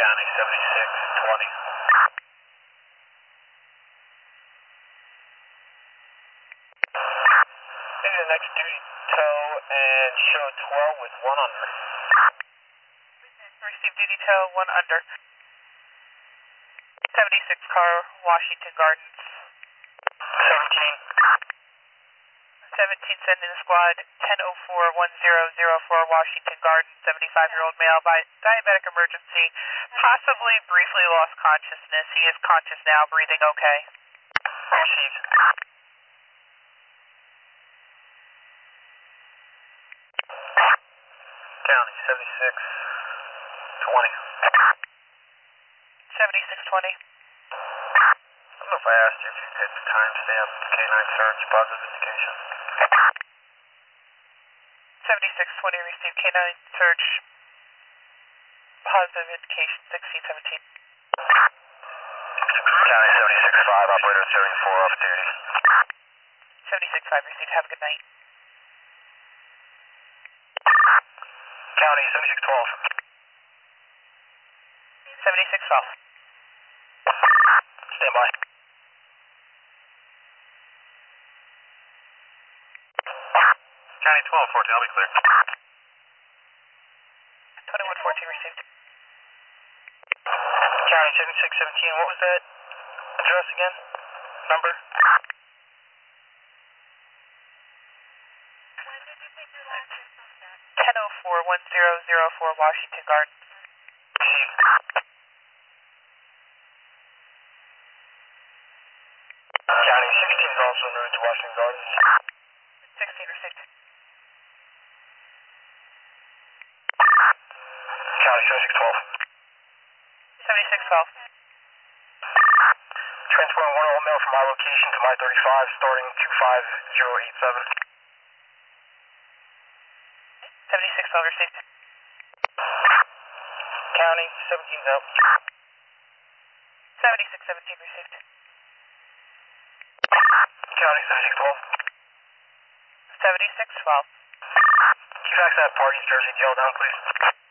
County 7620. Maybe the next duty tow and show 12 with 1 under. Receive duty tow, 1 under. 76 car, Washington Gardens. 17. 17 sending the squad, 1004-1004 Washington Gardens, 75-year-old male by diabetic emergency, possibly briefly lost consciousness. He is conscious now, breathing okay. Received. County 7620. 7620. I don't know if I asked you if you could timestamp K9 search, positive indication. 7620 received K9 search, positive indication 1617. County 765, operator 74 off duty. 765 received, have a good night. County 7612. 7612. Stand by. County 1214, I'll be clear. 2114 received. County 7617, what was that address again? Number? 1004-1004 Washington Gardens. Received. County 16 is also en route to Washington Gardens. 16 received. County 7612. 7612. Transporting one old male from my location to my 35, starting 25087. 7612 received. County 17's out. 7617 received. County 7612. 7612. Can you fax that party's Jersey jail down, please?